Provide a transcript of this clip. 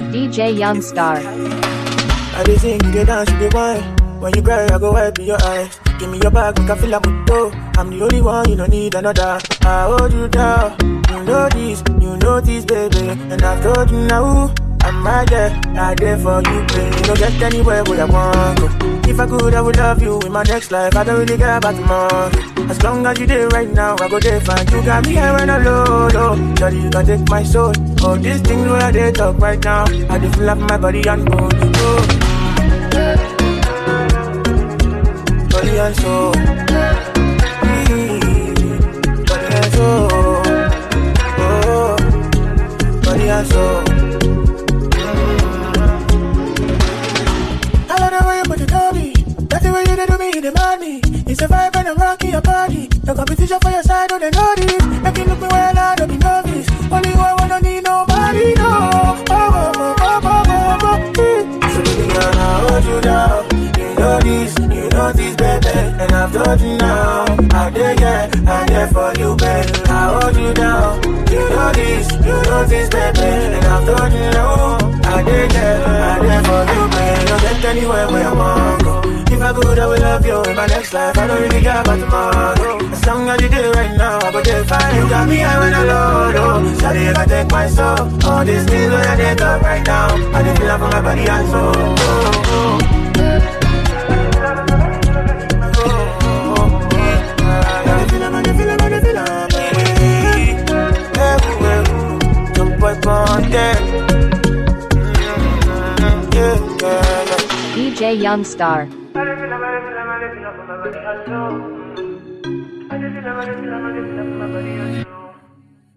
DJ Youngstar. I dey sing, you dey dance, you dey whine. When you cry, I go wipe your eyes. Give me your back, make I feel like good. I'm the only one, you don't need another. I hold you down, you know this, baby. And I've told you now, I'm right there for you, baby. You don't get anywhere where I want to. If I could, I would love you in my next life. I don't really care about tomorrow. As long as you there right now, I go there fine. You got me here when I'm low. Daddy, you can take my soul. All these things where I dey talk right now, I dey feel like my body and bone. Body and soul. Body and soul. Oh, body and soul. I love the way you put it on me. That's the way you do me, you demand me. It's a vibe and I'm rocking your body. No competition for your side, don't they know this? Make you look me well, I don't be novice. Only you, I wanna need nobody, no. So baby girl, I hold you down. You know this, baby. And I've told you now, I'm there for you, baby. I hold you down. You know this, baby. And I've told you now, I'm there for you, baby. Don't get anywhere where I want go. If I could, I would love you in my next life. I don't really care about tomorrow. As long as you do right now, I go there fine. You got me high when I low. Sorry, you can take my soul. All these things when I take up right now, I just feel up on my body and soul. DJ Youngstar.